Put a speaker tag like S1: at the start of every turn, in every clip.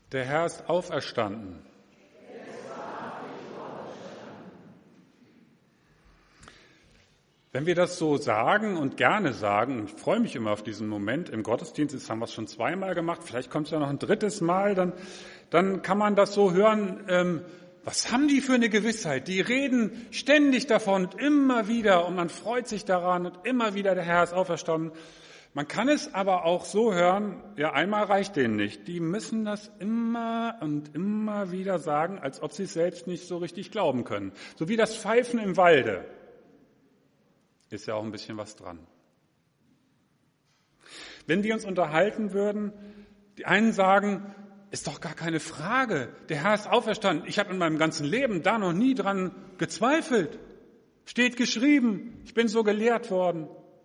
S1: Der Herr ist auferstanden. Wenn wir das so sagen und gerne sagen, ich freue mich immer auf diesen Moment im Gottesdienst, das haben wir es schon zweimal gemacht, vielleicht kommt es ja noch ein drittes Mal, dann kann man das so hören, was haben die für eine Gewissheit? Die reden ständig davon und immer wieder und man freut sich daran und immer wieder, der Herr ist auferstanden. Man kann es aber auch so hören, ja, einmal reicht denen nicht. Die müssen das immer und immer wieder sagen, als ob sie es selbst nicht so richtig glauben können. So wie das Pfeifen im Walde. Ist ja auch ein bisschen was dran. Wenn wir uns unterhalten würden, die einen sagen, ist doch gar keine Frage, der Herr ist auferstanden. Ich habe in meinem ganzen Leben da noch nie dran gezweifelt. Steht geschrieben, ich bin so gelehrt worden.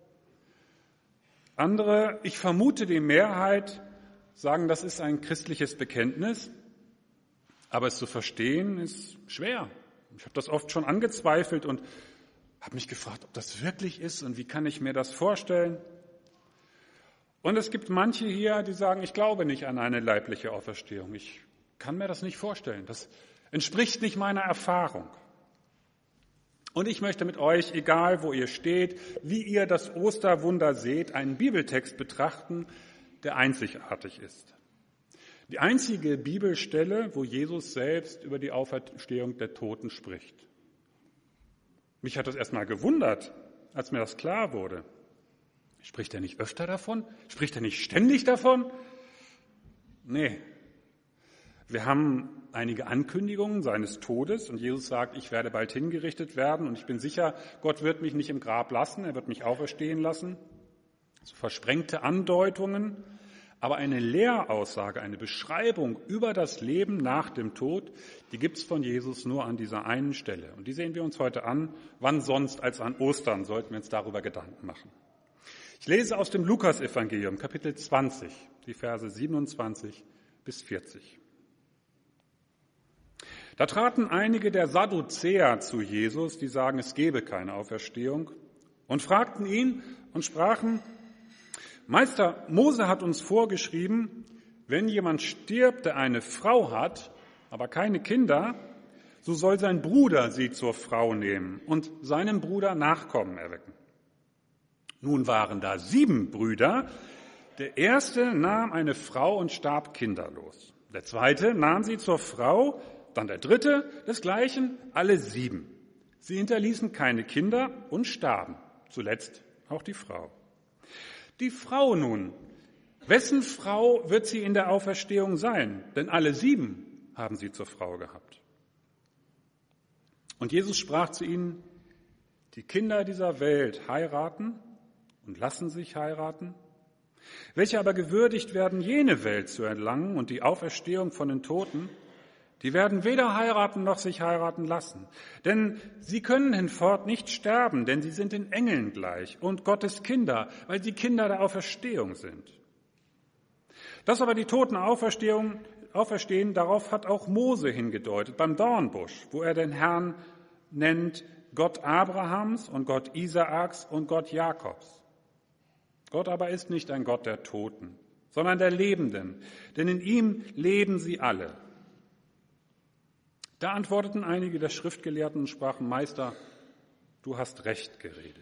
S1: Andere, ich vermute die Mehrheit, sagen, das ist ein christliches Bekenntnis, aber es zu verstehen ist schwer. Ich habe das oft schon angezweifelt und habe mich gefragt, ob das wirklich ist und wie kann ich mir das vorstellen. Und es gibt manche hier, die sagen, ich glaube nicht an eine leibliche Auferstehung. Ich kann mir das nicht vorstellen. Das entspricht nicht meiner Erfahrung. Und ich möchte mit euch, egal wo ihr steht, wie ihr das Osterwunder seht, einen Bibeltext betrachten, der einzigartig ist. Die einzige Bibelstelle, wo Jesus selbst über die Auferstehung der Toten spricht. Mich hat das erstmal gewundert, als mir das klar wurde. Spricht er nicht öfter davon? Spricht er nicht ständig davon? Nee. Wir haben einige Ankündigungen seines Todes und Jesus sagt, ich werde bald hingerichtet werden und ich bin sicher, Gott wird mich nicht im Grab lassen, er wird mich auferstehen lassen. So versprengte Andeutungen, aber eine Lehraussage, eine Beschreibung über das Leben nach dem Tod, die gibt es von Jesus nur an dieser einen Stelle. Und die sehen wir uns heute an. Wann sonst als an Ostern sollten wir uns darüber Gedanken machen. Ich lese aus dem Lukas-Evangelium, Kapitel 20, die Verse 27 bis 40. Da traten einige der Sadduzäer zu Jesus, die sagen, es gebe keine Auferstehung, und fragten ihn und sprachen, Meister, Mose hat uns vorgeschrieben, wenn jemand stirbt, der eine Frau hat, aber keine Kinder, so soll sein Bruder sie zur Frau nehmen und seinem Bruder Nachkommen erwecken. Nun waren da 7 Brüder. Der erste nahm eine Frau und starb kinderlos. Der zweite nahm sie zur Frau, dann der dritte desgleichen, alle 7. Sie hinterließen keine Kinder und starben, zuletzt auch die Frau. Die Frau nun, wessen Frau wird sie in der Auferstehung sein? Denn alle 7 haben sie zur Frau gehabt. Und Jesus sprach zu ihnen, die Kinder dieser Welt heiraten und lassen sich heiraten, welche aber gewürdigt werden, jene Welt zu erlangen und die Auferstehung von den Toten, die werden weder heiraten noch sich heiraten lassen. Denn sie können hinfort nicht sterben, denn sie sind den Engeln gleich und Gottes Kinder, weil sie Kinder der Auferstehung sind. Dass aber die Toten auferstehen, darauf hat auch Mose hingedeutet, beim Dornbusch, wo er den Herrn nennt Gott Abrahams und Gott Isaaks und Gott Jakobs. Gott aber ist nicht ein Gott der Toten, sondern der Lebenden, denn in ihm leben sie alle. Da antworteten einige der Schriftgelehrten und sprachen, Meister, du hast recht geredet.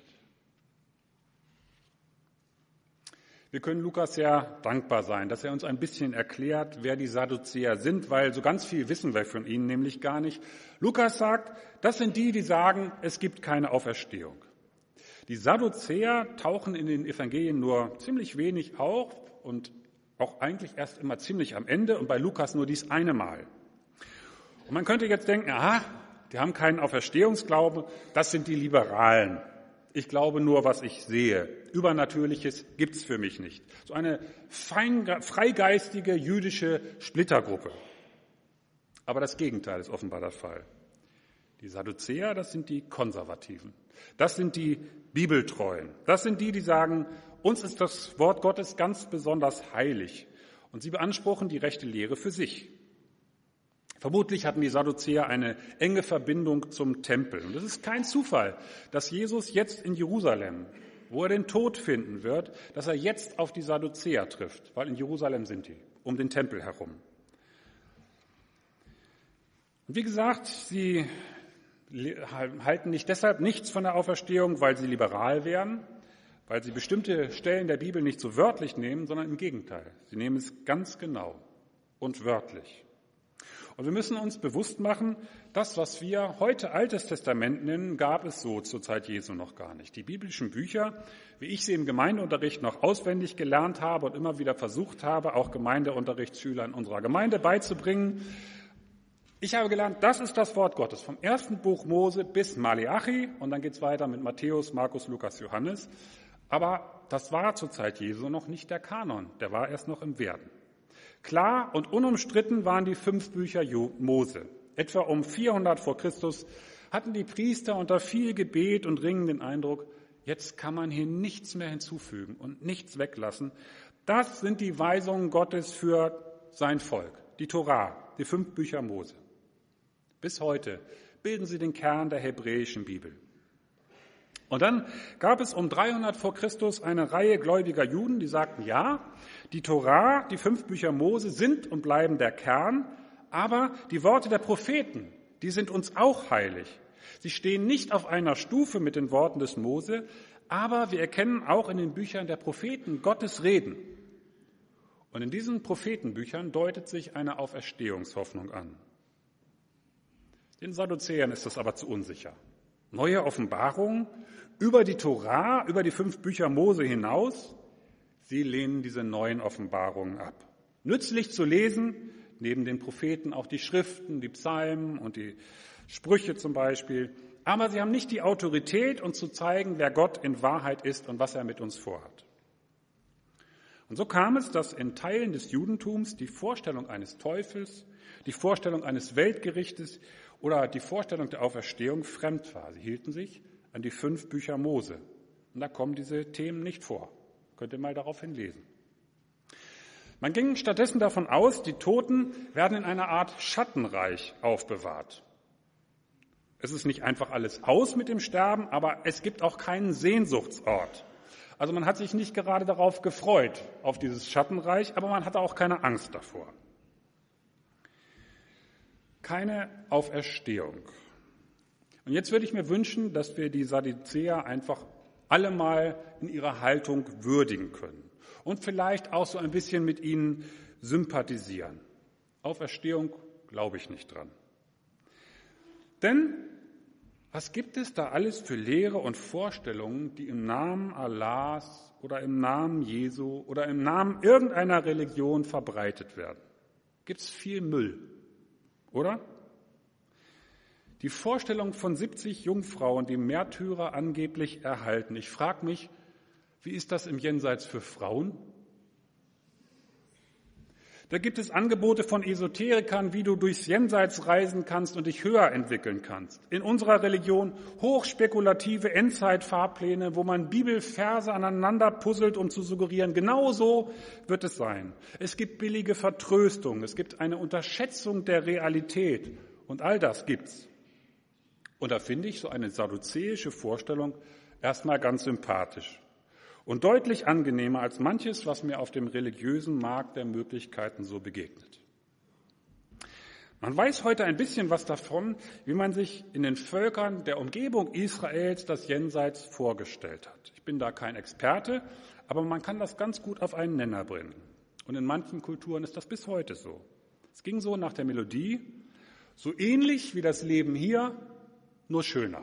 S1: Wir können Lukas sehr dankbar sein, dass er uns ein bisschen erklärt, wer die Sadduzäer sind, weil so ganz viel wissen wir von ihnen nämlich gar nicht. Lukas sagt, das sind die, die sagen, es gibt keine Auferstehung. Die Sadduzäer tauchen in den Evangelien nur ziemlich wenig auf und auch eigentlich erst immer ziemlich am Ende und bei Lukas nur dies eine Mal. Und man könnte jetzt denken, aha, die haben keinen Auferstehungsglauben, das sind die Liberalen. Ich glaube nur, was ich sehe. Übernatürliches gibt's für mich nicht. So eine freigeistige jüdische Splittergruppe. Aber das Gegenteil ist offenbar der Fall. Die Sadduzäer, das sind die Konservativen. Das sind die Bibeltreuen. Das sind die, die sagen, uns ist das Wort Gottes ganz besonders heilig. Und sie beanspruchen die rechte Lehre für sich. Vermutlich hatten die Sadduzäer eine enge Verbindung zum Tempel. Und es ist kein Zufall, dass Jesus jetzt in Jerusalem, wo er den Tod finden wird, dass er jetzt auf die Sadduzäer trifft, weil in Jerusalem sind die, um den Tempel herum. Und wie gesagt, sie halten nicht deshalb nichts von der Auferstehung, weil sie liberal wären, weil sie bestimmte Stellen der Bibel nicht so wörtlich nehmen, sondern im Gegenteil. Sie nehmen es ganz genau und wörtlich. Und wir müssen uns bewusst machen, das, was wir heute Altes Testament nennen, gab es so zur Zeit Jesu noch gar nicht. Die biblischen Bücher, wie ich sie im Gemeindeunterricht noch auswendig gelernt habe und immer wieder versucht habe, auch Gemeindeunterrichtsschülern unserer Gemeinde beizubringen. Ich habe gelernt, das ist das Wort Gottes, vom ersten Buch Mose bis Maleachi und dann geht es weiter mit Matthäus, Markus, Lukas, Johannes. Aber das war zur Zeit Jesu noch nicht der Kanon, der war erst noch im Werden. Klar und unumstritten waren die 5 Bücher Mose. Etwa um 400 vor Christus hatten die Priester unter viel Gebet und Ringen den Eindruck, jetzt kann man hier nichts mehr hinzufügen und nichts weglassen. Das sind die Weisungen Gottes für sein Volk, die Torah, die 5 Bücher Mose. Bis heute bilden sie den Kern der hebräischen Bibel. Und dann gab es um 300 vor Christus eine Reihe gläubiger Juden, die sagten, ja, die Torah, die 5 Bücher Mose sind und bleiben der Kern, aber die Worte der Propheten, die sind uns auch heilig. Sie stehen nicht auf einer Stufe mit den Worten des Mose, aber wir erkennen auch in den Büchern der Propheten Gottes Reden. Und in diesen Prophetenbüchern deutet sich eine Auferstehungshoffnung an. Den Sadduzäern ist das aber zu unsicher. Neue Offenbarungen über die Torah, über die 5 Bücher Mose hinaus, sie lehnen diese neuen Offenbarungen ab. Nützlich zu lesen, neben den Propheten auch die Schriften, die Psalmen und die Sprüche zum Beispiel, aber sie haben nicht die Autorität, uns zu zeigen, wer Gott in Wahrheit ist und was er mit uns vorhat. Und so kam es, dass in Teilen des Judentums die Vorstellung eines Teufels, die Vorstellung eines Weltgerichtes oder die Vorstellung der Auferstehung fremd war. Sie hielten sich an die 5 Bücher Mose. Und da kommen diese Themen nicht vor. Könnt ihr mal darauf hinlesen. Man ging stattdessen davon aus, die Toten werden in einer Art Schattenreich aufbewahrt. Es ist nicht einfach alles aus mit dem Sterben, aber es gibt auch keinen Sehnsuchtsort. Also man hat sich nicht gerade darauf gefreut, auf dieses Schattenreich, aber man hatte auch keine Angst davor. Keine Auferstehung. Und jetzt würde ich mir wünschen, dass wir die Sadduzäer einfach alle mal in ihrer Haltung würdigen können und vielleicht auch so ein bisschen mit ihnen sympathisieren. Auferstehung glaube ich nicht dran. Denn was gibt es da alles für Lehre und Vorstellungen, die im Namen Allahs oder im Namen Jesu oder im Namen irgendeiner Religion verbreitet werden? Gibt es viel Müll, oder? Die Vorstellung von 70 Jungfrauen, die Märtyrer angeblich erhalten. Ich frage mich, wie ist das im Jenseits für Frauen? Da gibt es Angebote von Esoterikern, wie du durchs Jenseits reisen kannst und dich höher entwickeln kannst. In unserer Religion hochspekulative Endzeitfahrpläne, wo man Bibelverse aneinander puzzelt, um zu suggerieren, genau so wird es sein. Es gibt billige Vertröstung, es gibt eine Unterschätzung der Realität und all das gibt's. Und da finde ich so eine sadduzäische Vorstellung erstmal ganz sympathisch und deutlich angenehmer als manches, was mir auf dem religiösen Markt der Möglichkeiten so begegnet. Man weiß heute ein bisschen was davon, wie man sich in den Völkern der Umgebung Israels das Jenseits vorgestellt hat. Ich bin da kein Experte, aber man kann das ganz gut auf einen Nenner bringen. Und in manchen Kulturen ist das bis heute so. Es ging so nach der Melodie, so ähnlich wie das Leben hier, nur schöner.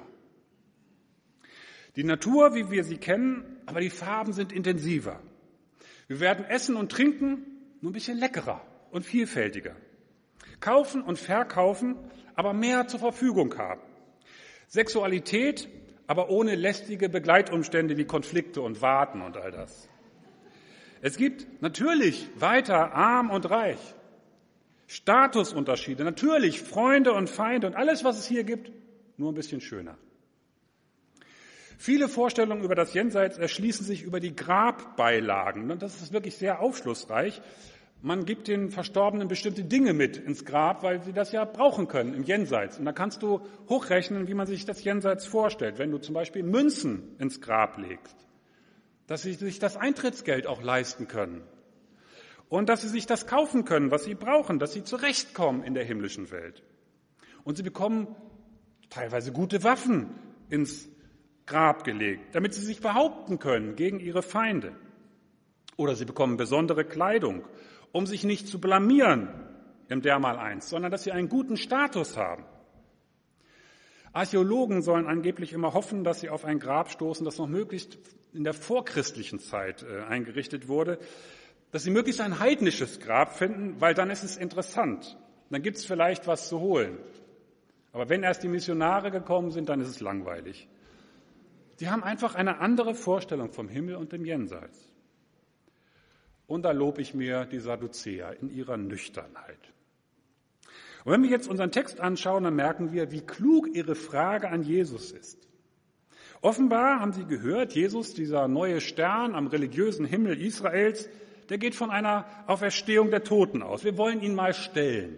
S1: Die Natur, wie wir sie kennen, aber die Farben sind intensiver. Wir werden essen und trinken, nur ein bisschen leckerer und vielfältiger. Kaufen und verkaufen, aber mehr zur Verfügung haben. Sexualität, aber ohne lästige Begleitumstände wie Konflikte und Warten und all das. Es gibt natürlich weiter arm und reich. Statusunterschiede, natürlich Freunde und Feinde und alles, was es hier gibt, nur ein bisschen schöner. Viele Vorstellungen über das Jenseits erschließen sich über die Grabbeilagen. Und das ist wirklich sehr aufschlussreich. Man gibt den Verstorbenen bestimmte Dinge mit ins Grab, weil sie das ja brauchen können im Jenseits. Und da kannst du hochrechnen, wie man sich das Jenseits vorstellt. Wenn du zum Beispiel Münzen ins Grab legst, dass sie sich das Eintrittsgeld auch leisten können. Und dass sie sich das kaufen können, was sie brauchen, dass sie zurechtkommen in der himmlischen Welt. Und sie bekommen teilweise gute Waffen ins Grab gelegt, damit sie sich behaupten können gegen ihre Feinde. Oder sie bekommen besondere Kleidung, um sich nicht zu blamieren im Dermaleinst, sondern dass sie einen guten Status haben. Archäologen sollen angeblich immer hoffen, dass sie auf ein Grab stoßen, das noch möglichst in der vorchristlichen Zeit eingerichtet wurde, dass sie möglichst ein heidnisches Grab finden, weil dann ist es interessant. Dann gibt es vielleicht was zu holen. Aber wenn erst die Missionare gekommen sind, dann ist es langweilig. Die haben einfach eine andere Vorstellung vom Himmel und dem Jenseits. Und da lobe ich mir die Sadduzäer in ihrer Nüchternheit. Und wenn wir jetzt unseren Text anschauen, dann merken wir, wie klug ihre Frage an Jesus ist. Offenbar haben sie gehört, Jesus, dieser neue Stern am religiösen Himmel Israels, der geht von einer Auferstehung der Toten aus. Wir wollen ihn mal stellen.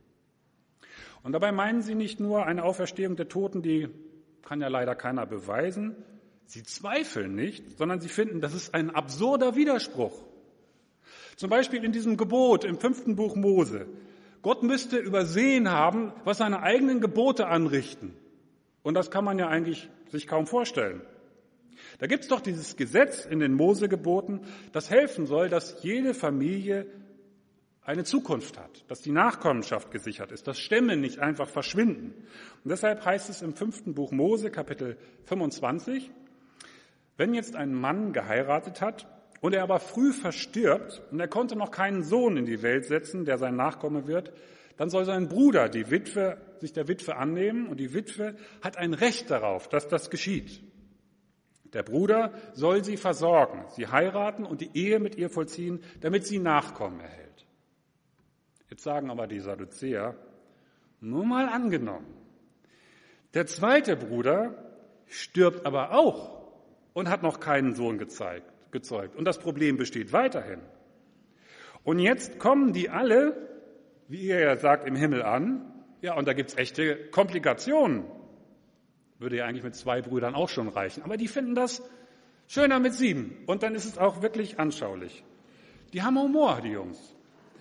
S1: Und dabei meinen sie nicht nur eine Auferstehung der Toten, die kann ja leider keiner beweisen. Sie zweifeln nicht, sondern sie finden, das ist ein absurder Widerspruch. Zum Beispiel in diesem Gebot im 5. Buch Mose. Gott müsste übersehen haben, was seine eigenen Gebote anrichten. Und das kann man ja eigentlich sich kaum vorstellen. Da gibt es doch dieses Gesetz in den Mose-Geboten, das helfen soll, dass jede Familie eine Zukunft hat, dass die Nachkommenschaft gesichert ist, dass Stämme nicht einfach verschwinden. Und deshalb heißt es im 5. Buch Mose, Kapitel 25, wenn jetzt ein Mann geheiratet hat und er aber früh verstirbt und er konnte noch keinen Sohn in die Welt setzen, der sein Nachkomme wird, dann soll sein Bruder die Witwe sich der Witwe annehmen und die Witwe hat ein Recht darauf, dass das geschieht. Der Bruder soll sie versorgen, sie heiraten und die Ehe mit ihr vollziehen, damit sie Nachkommen erhält. Jetzt sagen aber die Sadduzäer, nur mal angenommen, der zweite Bruder stirbt aber auch und hat noch keinen Sohn gezeugt. Und das Problem besteht weiterhin. Und jetzt kommen die alle, wie ihr ja sagt, im Himmel an. Ja, und da gibt's echte Komplikationen. Würde ja eigentlich mit 2 Brüdern auch schon reichen. Aber die finden das schöner mit 7. Und dann ist es auch wirklich anschaulich. Die haben Humor, die Jungs.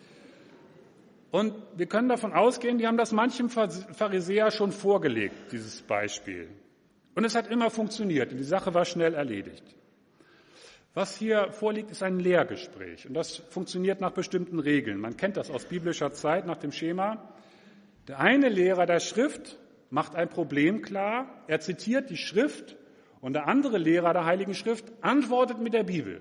S1: Und wir können davon ausgehen, die haben das manchem Pharisäer schon vorgelegt, dieses Beispiel. Und es hat immer funktioniert. Die Sache war schnell erledigt. Was hier vorliegt, ist ein Lehrgespräch. Und das funktioniert nach bestimmten Regeln. Man kennt das aus biblischer Zeit nach dem Schema. Der eine Lehrer der Schrift macht ein Problem klar. Er zitiert die Schrift. Und der andere Lehrer der Heiligen Schrift antwortet mit der Bibel.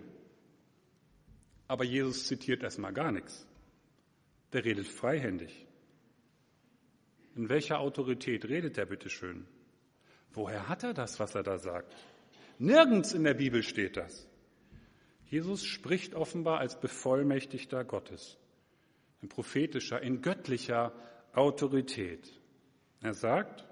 S1: Aber Jesus zitiert erstmal gar nichts. Der redet freihändig. In welcher Autorität redet er bitteschön? Woher hat er das, was er da sagt? Nirgends in der Bibel steht das. Jesus spricht offenbar als Bevollmächtigter Gottes, in prophetischer, in göttlicher Autorität. Er sagt,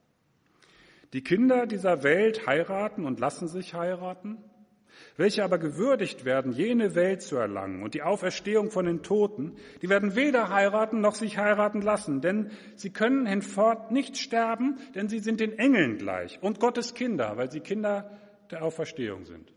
S1: die Kinder dieser Welt heiraten und lassen sich heiraten, welche aber gewürdigt werden, jene Welt zu erlangen und die Auferstehung von den Toten, die werden weder heiraten noch sich heiraten lassen, denn sie können hinfort nicht sterben, denn sie sind den Engeln gleich und Gottes Kinder, weil sie Kinder der Auferstehung sind.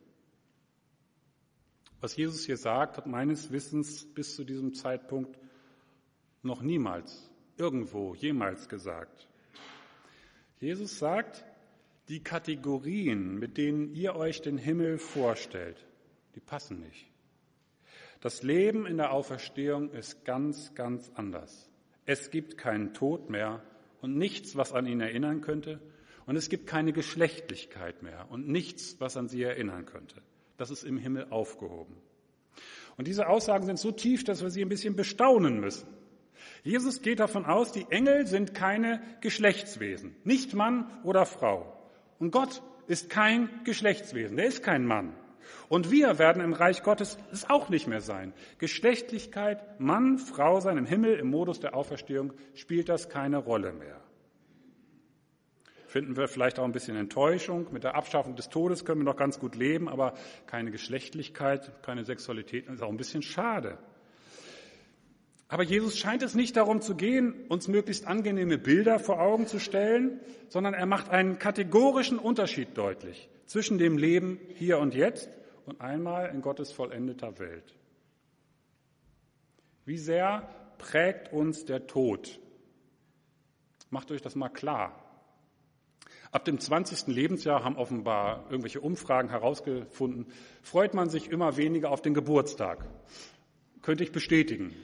S1: Was Jesus hier sagt, hat meines Wissens bis zu diesem Zeitpunkt noch niemals, irgendwo, jemals gesagt. Jesus sagt, die Kategorien, mit denen ihr euch den Himmel vorstellt, die passen nicht. Das Leben in der Auferstehung ist ganz, ganz anders. Es gibt keinen Tod mehr und nichts, was an ihn erinnern könnte. Und es gibt keine Geschlechtlichkeit mehr und nichts, was an sie erinnern könnte. Das ist im Himmel aufgehoben. Und diese Aussagen sind so tief, dass wir sie ein bisschen bestaunen müssen. Jesus geht davon aus, die Engel sind keine Geschlechtswesen, nicht Mann oder Frau. Und Gott ist kein Geschlechtswesen, der ist kein Mann. Und wir werden im Reich Gottes es auch nicht mehr sein. Geschlechtlichkeit, Mann, Frau sein im Himmel, im Modus der Auferstehung, spielt das keine Rolle mehr. Finden wir vielleicht auch ein bisschen Enttäuschung. Mit der Abschaffung des Todes können wir noch ganz gut leben, aber keine Geschlechtlichkeit, keine Sexualität, das ist auch ein bisschen schade. Aber Jesus scheint es nicht darum zu gehen, uns möglichst angenehme Bilder vor Augen zu stellen, sondern er macht einen kategorischen Unterschied deutlich zwischen dem Leben hier und jetzt und einmal in Gottes vollendeter Welt. Wie sehr prägt uns der Tod? Macht euch das mal klar. Ab dem 20. Lebensjahr haben offenbar irgendwelche Umfragen herausgefunden, freut man sich immer weniger auf den Geburtstag. Könnte ich bestätigen.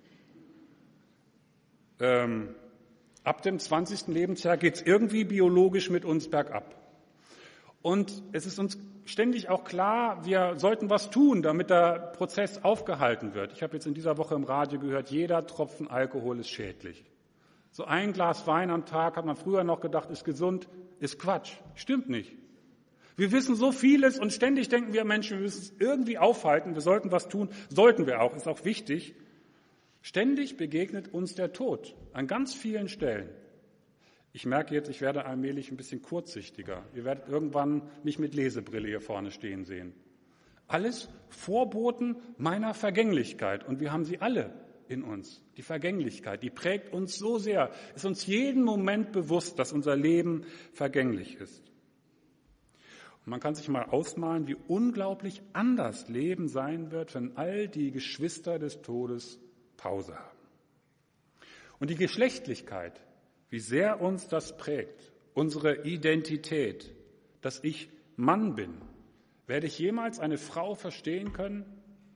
S1: Ab dem 20. Lebensjahr geht es irgendwie biologisch mit uns bergab. Und es ist uns ständig auch klar, wir sollten was tun, damit der Prozess aufgehalten wird. Ich habe jetzt in dieser Woche im Radio gehört, jeder Tropfen Alkohol ist schädlich. So ein Glas Wein am Tag, hat man früher noch gedacht, ist gesund, ist Quatsch. Stimmt nicht. Wir wissen so vieles und ständig denken wir Menschen, wir müssen es irgendwie aufhalten, wir sollten was tun, sollten wir auch, ist auch wichtig. Ständig begegnet uns der Tod an ganz vielen Stellen. Ich merke jetzt, ich werde allmählich ein bisschen kurzsichtiger. Ihr werdet irgendwann mich mit Lesebrille hier vorne stehen sehen. Alles Vorboten meiner Vergänglichkeit und wir haben sie alle in uns. Die Vergänglichkeit, die prägt uns so sehr, ist uns jeden Moment bewusst, dass unser Leben vergänglich ist. Und man kann sich mal ausmalen, wie unglaublich anders Leben sein wird, wenn all die Geschwister des Todes Pause haben. Und die Geschlechtlichkeit, wie sehr uns das prägt, unsere Identität, dass ich Mann bin. Werde ich jemals eine Frau verstehen können?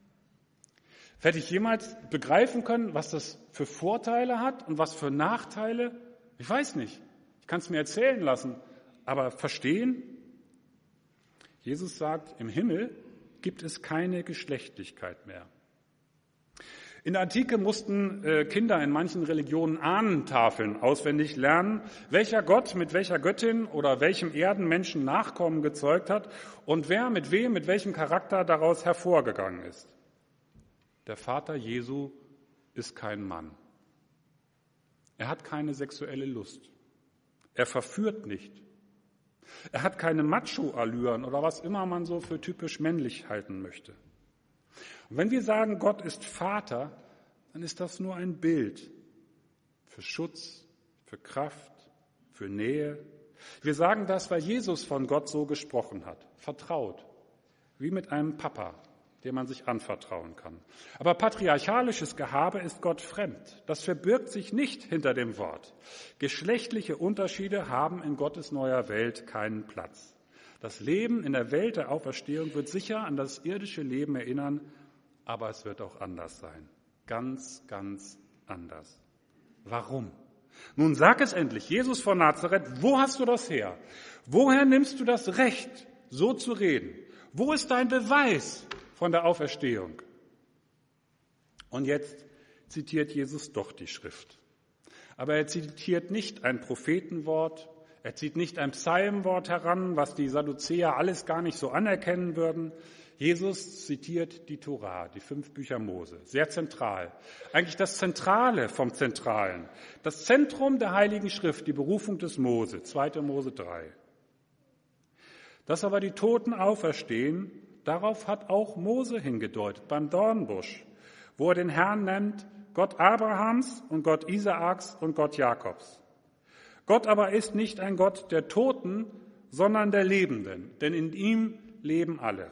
S1: Werde ich jemals begreifen können, was das für Vorteile hat und was für Nachteile? Ich weiß nicht. Ich kann es mir erzählen lassen, aber verstehen? Jesus sagt, im Himmel gibt es keine Geschlechtlichkeit mehr. In der Antike mussten Kinder in manchen Religionen Ahnentafeln auswendig lernen, welcher Gott mit welcher Göttin oder welchem Erdenmenschen Nachkommen gezeugt hat und wer mit wem, mit welchem Charakter daraus hervorgegangen ist. Der Vater Jesu ist kein Mann. Er hat keine sexuelle Lust. Er verführt nicht. Er hat keine Macho-Allüren oder was immer man so für typisch männlich halten möchte. Und wenn wir sagen, Gott ist Vater, dann ist das nur ein Bild für Schutz, für Kraft, für Nähe. Wir sagen das, weil Jesus von Gott so gesprochen hat, vertraut, wie mit einem Papa, dem man sich anvertrauen kann. Aber patriarchalisches Gehabe ist Gott fremd. Das verbirgt sich nicht hinter dem Wort. Geschlechtliche Unterschiede haben in Gottes neuer Welt keinen Platz. Das Leben in der Welt der Auferstehung wird sicher an das irdische Leben erinnern, aber es wird auch anders sein. Ganz, ganz anders. Warum? Nun sag es endlich, Jesus von Nazareth, wo hast du das her? Woher nimmst du das Recht, so zu reden? Wo ist dein Beweis von der Auferstehung? Und jetzt zitiert Jesus doch die Schrift. Aber er zitiert nicht ein Prophetenwort, er zieht nicht ein Psalmwort heran, was die Sadduzäer alles gar nicht so anerkennen würden. Jesus zitiert die Tora, die 5 Bücher Mose, sehr zentral. Eigentlich das Zentrale vom Zentralen, das Zentrum der Heiligen Schrift, die Berufung des Mose, 2. Mose 3. Dass aber die Toten auferstehen, darauf hat auch Mose hingedeutet, beim Dornbusch, wo er den Herrn nennt, Gott Abrahams und Gott Isaaks und Gott Jakobs. Gott aber ist nicht ein Gott der Toten, sondern der Lebenden, denn in ihm leben alle.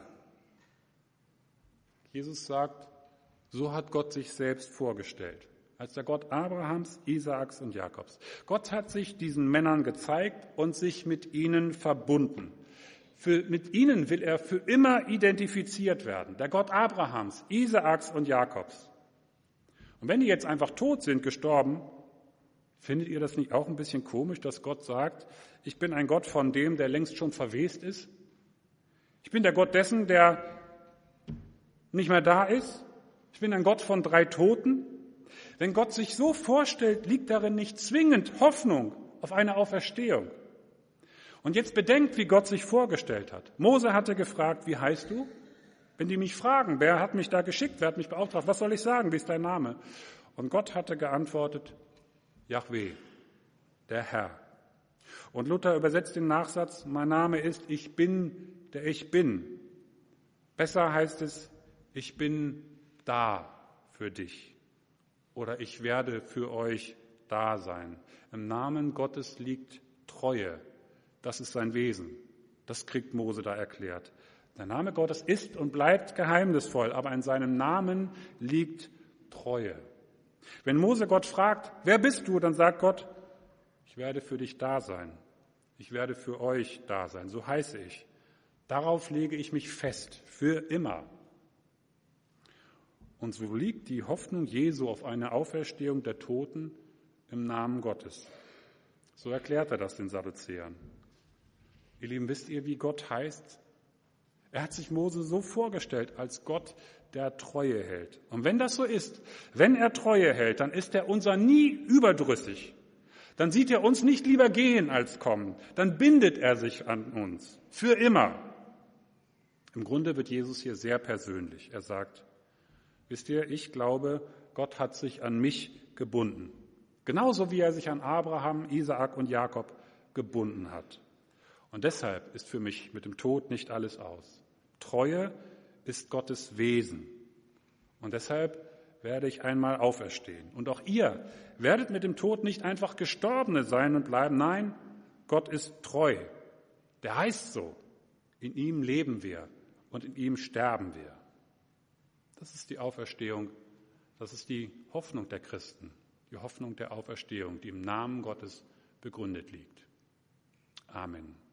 S1: Jesus sagt, so hat Gott sich selbst vorgestellt, als der Gott Abrahams, Isaaks und Jakobs. Gott hat sich diesen Männern gezeigt und sich mit ihnen verbunden. Mit ihnen will er für immer identifiziert werden, der Gott Abrahams, Isaaks und Jakobs. Und wenn die jetzt einfach tot sind, gestorben, findet ihr das nicht auch ein bisschen komisch, dass Gott sagt, ich bin ein Gott von dem, der längst schon verwest ist? Ich bin der Gott dessen, der nicht mehr da ist? Ich bin ein Gott von 3 Toten? Wenn Gott sich so vorstellt, liegt darin nicht zwingend Hoffnung auf eine Auferstehung. Und jetzt bedenkt, wie Gott sich vorgestellt hat. Mose hatte gefragt, wie heißt du? Wenn die mich fragen, wer hat mich da geschickt, wer hat mich beauftragt, was soll ich sagen, wie ist dein Name? Und Gott hatte geantwortet, Jahweh, der Herr. Und Luther übersetzt den Nachsatz, mein Name ist, ich bin, der ich bin. Besser heißt es, ich bin da für dich oder ich werde für euch da sein. Im Namen Gottes liegt Treue. Das ist sein Wesen. Das kriegt Mose da erklärt. Der Name Gottes ist und bleibt geheimnisvoll, aber in seinem Namen liegt Treue. Wenn Mose Gott fragt, wer bist du, dann sagt Gott, Ich werde für dich da sein. Ich werde für euch da sein. So heiße ich. Darauf lege ich mich fest, für immer. Und so liegt die Hoffnung Jesu auf eine Auferstehung der Toten im Namen Gottes. So erklärt er das den Sadduzäern. Ihr Lieben, wisst ihr, wie Gott heißt? Er hat sich Mose so vorgestellt als Gott, der Treue hält. Und wenn das so ist, wenn er Treue hält, dann ist er unser nie überdrüssig. Dann sieht er uns nicht lieber gehen als kommen. Dann bindet er sich an uns. Für immer. Im Grunde wird Jesus hier sehr persönlich. Er sagt, wisst ihr, ich glaube, Gott hat sich an mich gebunden. Genauso wie er sich an Abraham, Isaak und Jakob gebunden hat. Und deshalb ist für mich mit dem Tod nicht alles aus. Treue ist Gottes Wesen. Und deshalb werde ich einmal auferstehen. Und auch ihr werdet mit dem Tod nicht einfach Gestorbene sein und bleiben. Nein, Gott ist treu. Der heißt so. In ihm leben wir und in ihm sterben wir. Das ist die Auferstehung. Das ist die Hoffnung der Christen. Die Hoffnung der Auferstehung, die im Namen Gottes begründet liegt. Amen.